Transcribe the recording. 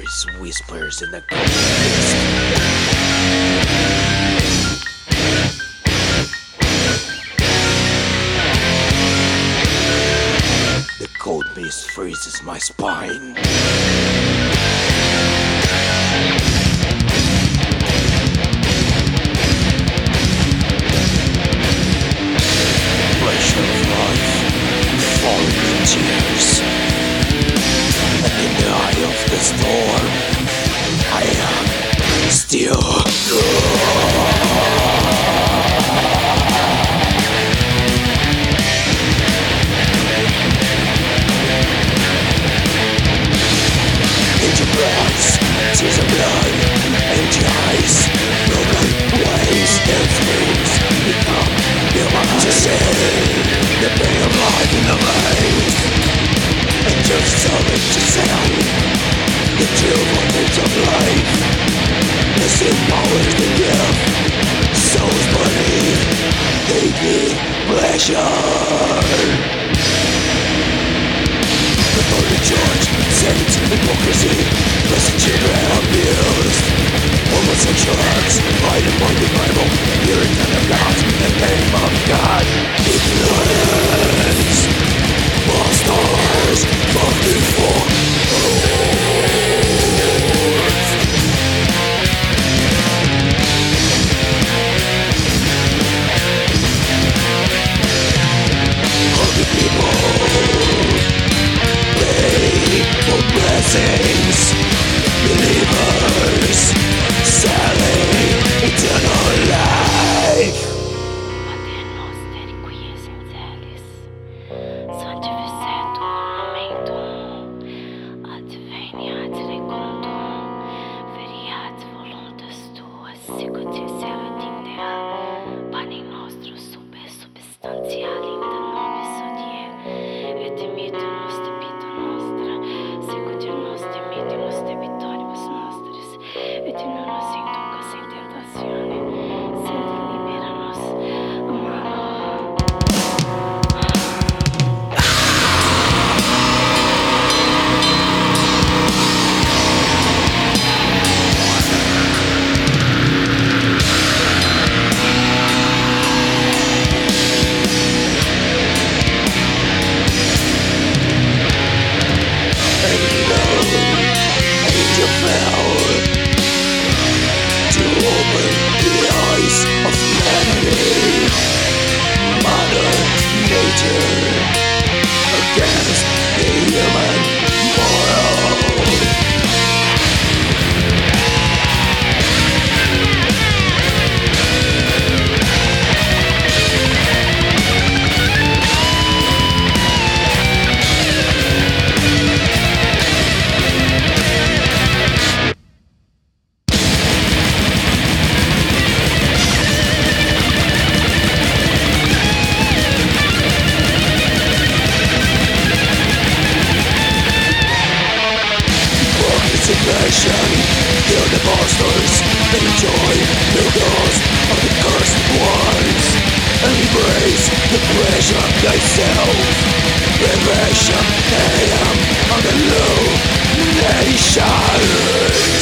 There's whispers in the cold mist. The cold mist freezes my spine. Pressure of life falling in tears. And in the eye of the storm, I am still. Enterprise, tears of blood, empty eyes, broken waves and flames become human to see the pain of life in the maze. And just something to sound the true wonders of life. The same powers they give, souls believe they give pleasure. The body charge, saints, hypocrisy, blessed children abused. Homosexual acts, by the mighty Bible, hearing and the blood, the name of God. Ignorance, monsters, fucking for hungry people. For blessings, believers, selling eternal life. Pater noster qui es in celis, sanctificetur nomen tuum, adveniat regnum tuum, fiat voluntas tua, sicut in cielo et in terra. Panem nostrum super substantiale da nobis hodie, et dimitte nos debita nostra, sicut in nos dimittimus debitoribus nostris, et in nos inducas in tentatione, sed libera nos a malo. Angel fell to open the eyes of humanity. Mother Nature against the human moral. Passion, kill the monsters, enjoy the ghost of the cursed ones. Embrace the pleasure of thyself. Reversion, I am on the low nation.